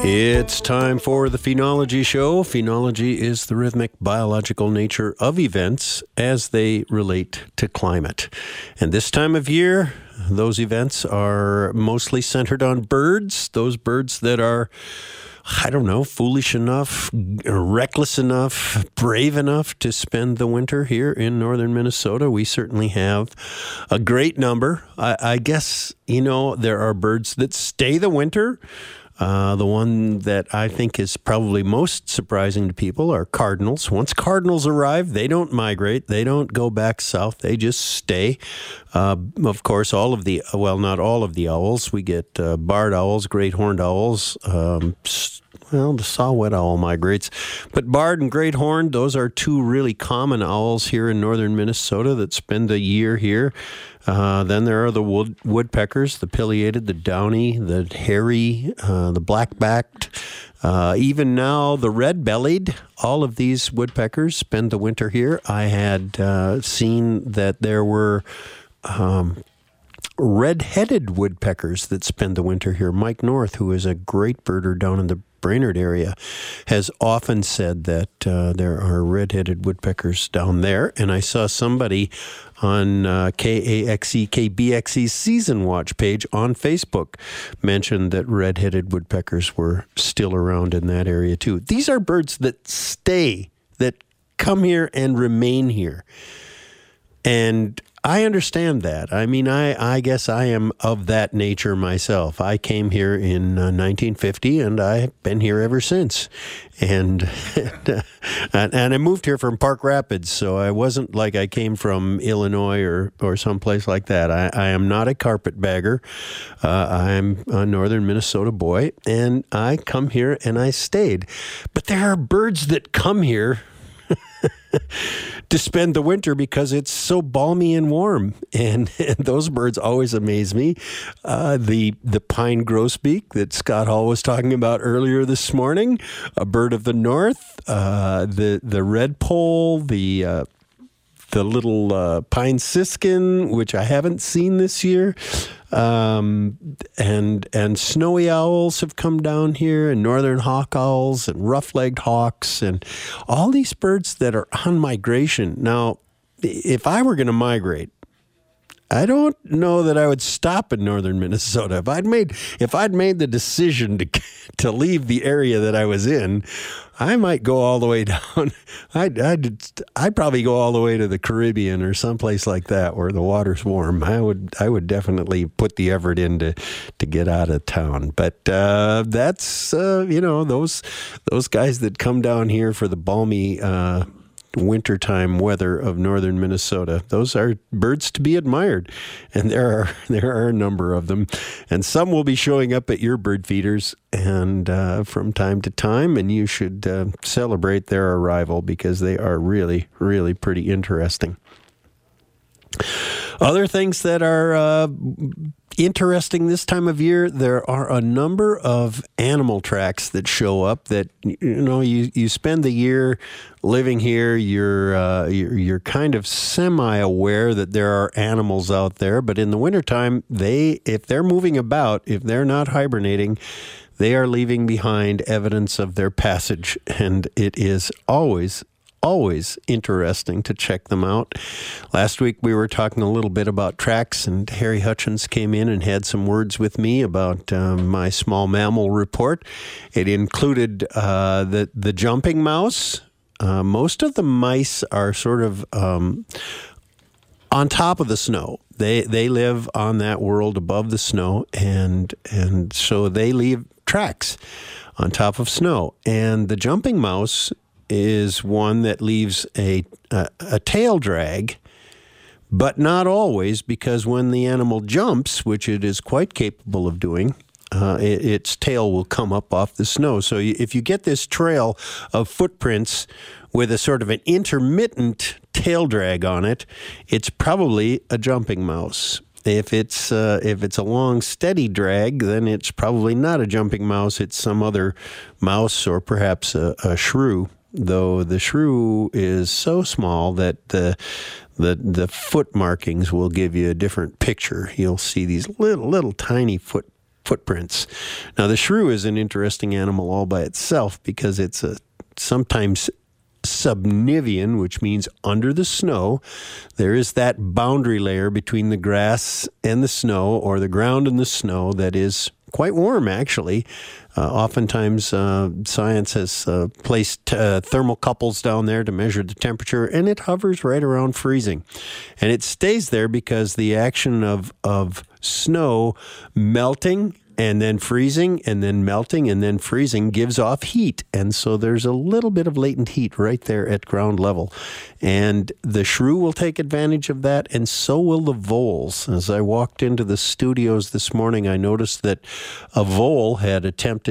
It's time for the Phenology Show. Phenology is the rhythmic biological nature of events as they relate to climate. And this time of year, those events are mostly centered on birds, those birds that are, I don't know, foolish enough, reckless enough, brave enough to spend the winter here in northern Minnesota. We certainly have a great number. I guess, there are birds that stay the winter. The one that I think is probably most surprising to people are cardinals. Once cardinals arrive, they don't migrate. They don't go back south. They just stay. Of course, not all of the owls. We get barred owls, great horned owls. The saw-whet owl migrates. But barred and great horned, those are two really common owls here in northern Minnesota that spend a year here. Then there are the woodpeckers, the pileated, the downy, the hairy, the black-backed. Even now, the red-bellied. All of these woodpeckers spend the winter here. I had seen that there were red-headed woodpeckers that spend the winter here. Mike North, who is a great birder down in the Brainerd area, has often said that there are red-headed woodpeckers down there. And I saw somebody on KBXE's Season Watch page on Facebook mentioned that red-headed woodpeckers were still around in that area too. These are birds that stay, that come here and remain here. And I understand that. I mean, I guess I am of that nature myself. I came here in 1950, and I've been here ever since. And I moved here from Park Rapids, so I wasn't like I came from Illinois or someplace like that. I am not a carpetbagger. I'm a northern Minnesota boy, and I come here and I stayed. But there are birds that come here to spend the winter because it's so balmy and warm. And those birds always amaze me. The pine grosbeak that Scott Hall was talking about earlier this morning, a bird of the north, the redpoll, the little pine siskin, which I haven't seen this year. And snowy owls have come down here, and northern hawk owls and rough-legged hawks and all these birds that are on migration. Now, if I were going to migrate, I don't know that I would stop in northern Minnesota. If I'd made the decision to leave the area that I was in, I might go all the way down. I'd probably go all the way to the Caribbean or someplace like that where the water's warm. I would definitely put the effort in to get out of town. But that's those guys that come down here for the balmy wintertime weather of northern Minnesota. Those are birds to be admired, and there are a number of them, and some will be showing up at your bird feeders and from time to time, and you should celebrate their arrival because they are really, really pretty interesting. Other things that are interesting this time of year, there are a number of animal tracks that show up that, you spend the year living here, you're kind of semi-aware that there are animals out there, but in the wintertime, if they're moving about, if they're not hibernating, they are leaving behind evidence of their passage, and it is always interesting to check them out. Last week we were talking a little bit about tracks, and Harry Hutchins came in and had some words with me about my small mammal report. It included the jumping mouse. Most of the mice are sort of on top of the snow. They live on that world above the snow, and so they leave tracks on top of snow. And the jumping mouse is one that leaves a tail drag, but not always, because when the animal jumps, which it is quite capable of doing, its tail will come up off the snow. So if you get this trail of footprints with a sort of an intermittent tail drag on it, it's probably a jumping mouse. If it's a long, steady drag, then it's probably not a jumping mouse. It's some other mouse or perhaps a shrew. Though the shrew is so small that the foot markings will give you a different picture. You'll see these little tiny foot footprints. Now, the shrew is an interesting animal all by itself because it's sometimes subnivean, which means under the snow. There is that boundary layer between the grass and the snow, or the ground and the snow, that is quite warm, actually. Oftentimes, science has placed thermocouples down there to measure the temperature, and it hovers right around freezing. And it stays there because the action of snow melting and then freezing and then melting and then freezing gives off heat. And so there's a little bit of latent heat right there at ground level. And the shrew will take advantage of that, and so will the voles. As I walked into the studios this morning, I noticed that a vole had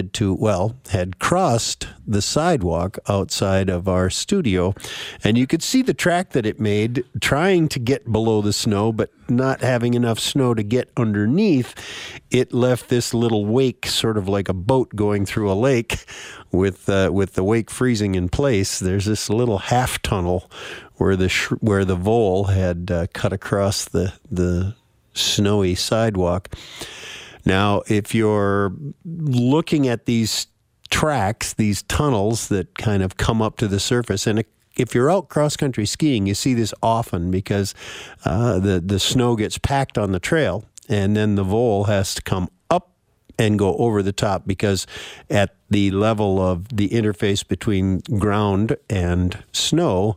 had crossed the sidewalk outside of our studio. And you could see the track that it made, trying to get below the snow, but not having enough snow to get underneath. It left this little wake, sort of like a boat going through a lake with the wake freezing in place. There's this little half tunnel where the vole had cut across the snowy sidewalk. Now, if you're looking at these tracks, these tunnels that kind of come up to the surface, and if you're out cross-country skiing, you see this often because the snow gets packed on the trail, and then the vole has to come up and go over the top, because at the level of the interface between ground and snow,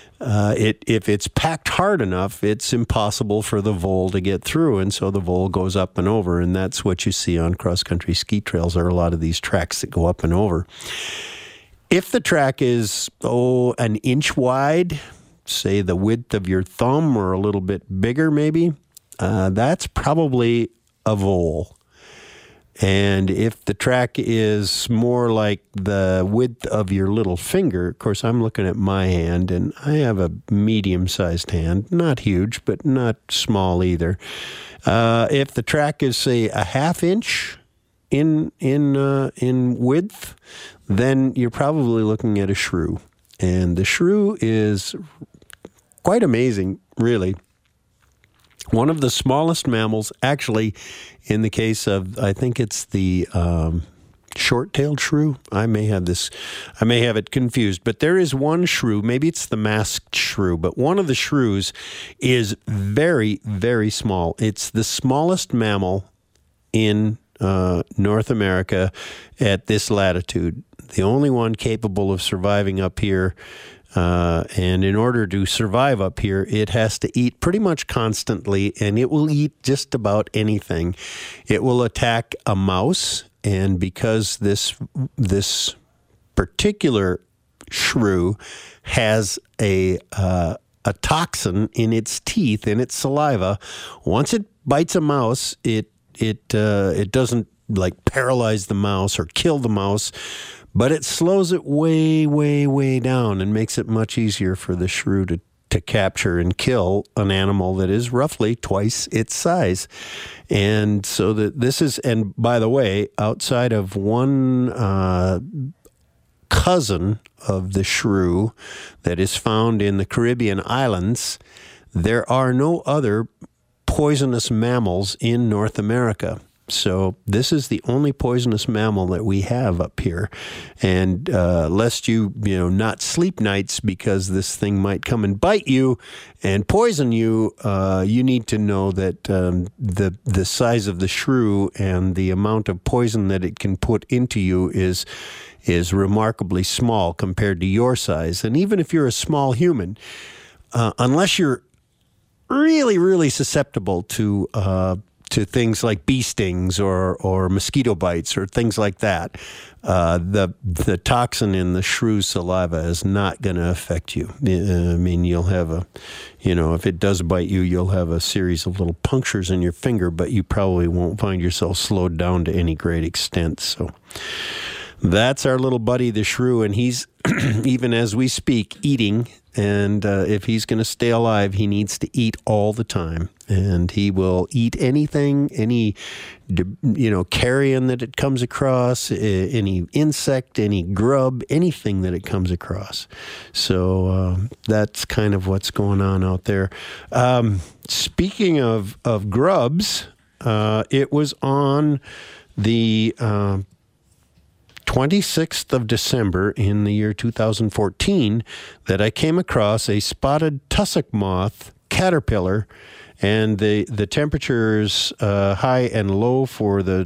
if it's packed hard enough, it's impossible for the vole to get through, and so the vole goes up and over, and that's what you see on cross-country ski trails. There are a lot of these tracks that go up and over. If the track is, an inch wide, say the width of your thumb or a little bit bigger maybe, that's probably a vole. And if the track is more like the width of your little finger, of course, I'm looking at my hand, and I have a medium-sized hand, not huge, but not small either. If the track is, say, a half inch in width, then you're probably looking at a shrew. And the shrew is quite amazing, really. One of the smallest mammals, actually, in the case of, I think it's the short-tailed shrew. I may have it confused, but there is one shrew, maybe it's the masked shrew, but one of the shrews is very, very small. It's the smallest mammal in North America at this latitude. The only one capable of surviving up here. And in order to survive up here, it has to eat pretty much constantly, and it will eat just about anything. It will attack a mouse, and because this particular shrew has a toxin in its teeth, in its saliva, once it bites a mouse, it doesn't like paralyze the mouse or kill the mouse, but it slows it way, way, way down and makes it much easier for the shrew to capture and kill an animal that is roughly twice its size. And so and by the way, outside of one cousin of the shrew that is found in the Caribbean islands, there are no other poisonous mammals in North America. So this is the only poisonous mammal that we have up here. And lest you not sleep nights because this thing might come and bite you and poison you, you need to know that the size of the shrew and the amount of poison that it can put into you is remarkably small compared to your size. And even if you're a small human, unless you're really, really susceptible to things like bee stings or mosquito bites or things like that, the toxin in the shrew's saliva is not going to affect you. I mean, you'll have if it does bite you, you'll have a series of little punctures in your finger, but you probably won't find yourself slowed down to any great extent. So that's our little buddy, the shrew, and he's, even as we speak, eating. And if he's going to stay alive, he needs to eat all the time. And he will eat anything, any, carrion that it comes across, any insect, any grub, anything that it comes across. So that's kind of what's going on out there. Speaking of grubs, It was on the 26th of December in the year 2014 that I came across a spotted tussock moth caterpillar, and the temperatures high and low for the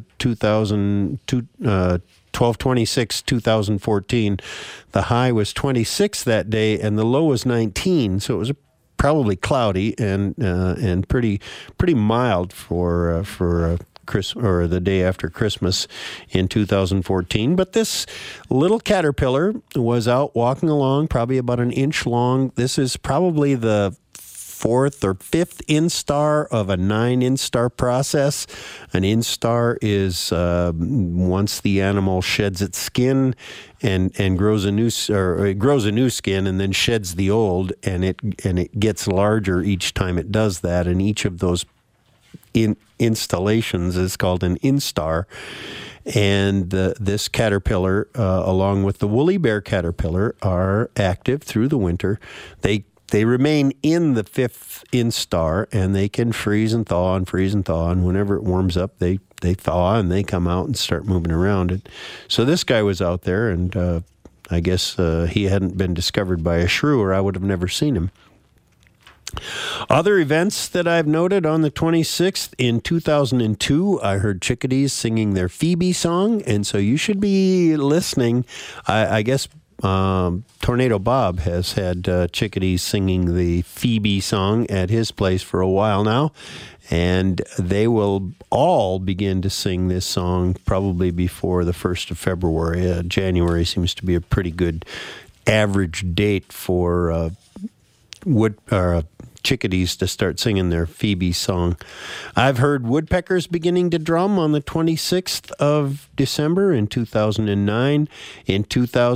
12/26/2014. The high was 26 that day, and the low was 19. So it was probably cloudy and pretty mild for Christmas, or the day after Christmas in 2014. But this little caterpillar was out walking along, probably about an inch long. This is probably the fourth or fifth instar of a 9 instar process. An instar is once the animal sheds its skin and grows a new skin and then sheds the old, and it gets larger each time it does that. And each of those installations is called an instar. And this caterpillar, along with the woolly bear caterpillar, are active through the winter. They remain in the fifth instar, and they can freeze and thaw. And whenever it warms up, they thaw and they come out and start moving around. And so this guy was out there, and I guess he hadn't been discovered by a shrew, or I would have never seen him. Other events that I've noted: on the 26th in 2002, I heard chickadees singing their Phoebe song, and so you should be listening. I guess Tornado Bob has had chickadees singing the Phoebe song at his place for a while now, and they will all begin to sing this song probably before the 1st of February. January seems to be a pretty good average date for chickadees to start singing their Phoebe song. I've heard woodpeckers beginning to drum on the 26th of December in 2009. In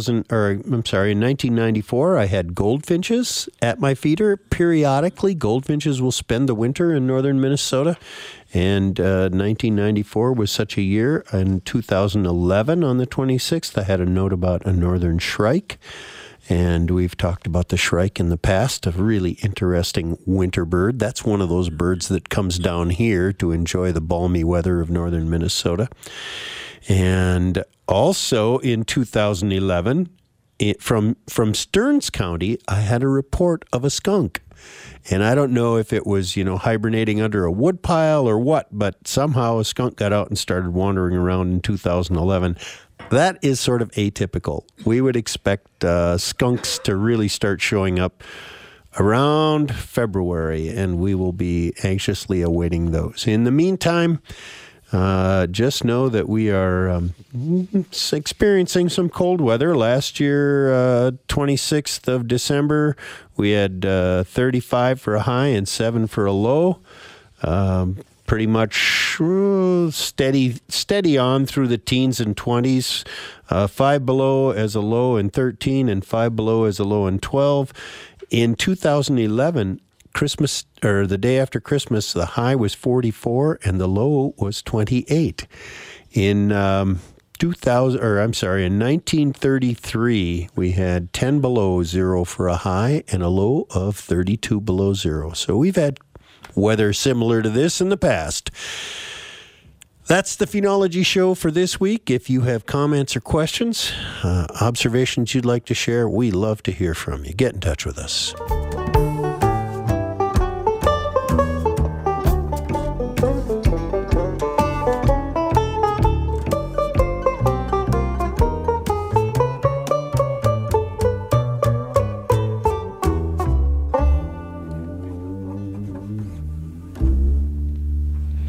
1994, I had goldfinches at my feeder. Periodically, goldfinches will spend the winter in northern Minnesota, and 1994 was such a year. In 2011, on the 26th, I had a note about a northern shrike. And we've talked about the shrike in the past, a really interesting winter bird. That's one of those birds that comes down here to enjoy the balmy weather of northern Minnesota. And also in 2011, from Stearns County, I had a report of a skunk. And I don't know if it was, hibernating under a woodpile or what, but somehow a skunk got out and started wandering around in 2011. That is sort of atypical. We would expect skunks to really start showing up around February, and we will be anxiously awaiting those. In the meantime, just know that we are experiencing some cold weather. Last year, 26th of December, we had 35 for a high and 7 for a low. Pretty much steady on through the teens and 20s. 5 below as a low in 13, and 5 below as a low in 12. In 2011, Christmas, or the day after Christmas, the high was 44 and the low was 28. In 1933, we had 10 below zero for a high and a low of 32 below zero. So we've had weather similar to this in the past. That's the Phenology Show for this week. If you have comments or questions, observations you'd like to share, we love to hear from you. Get in touch with us.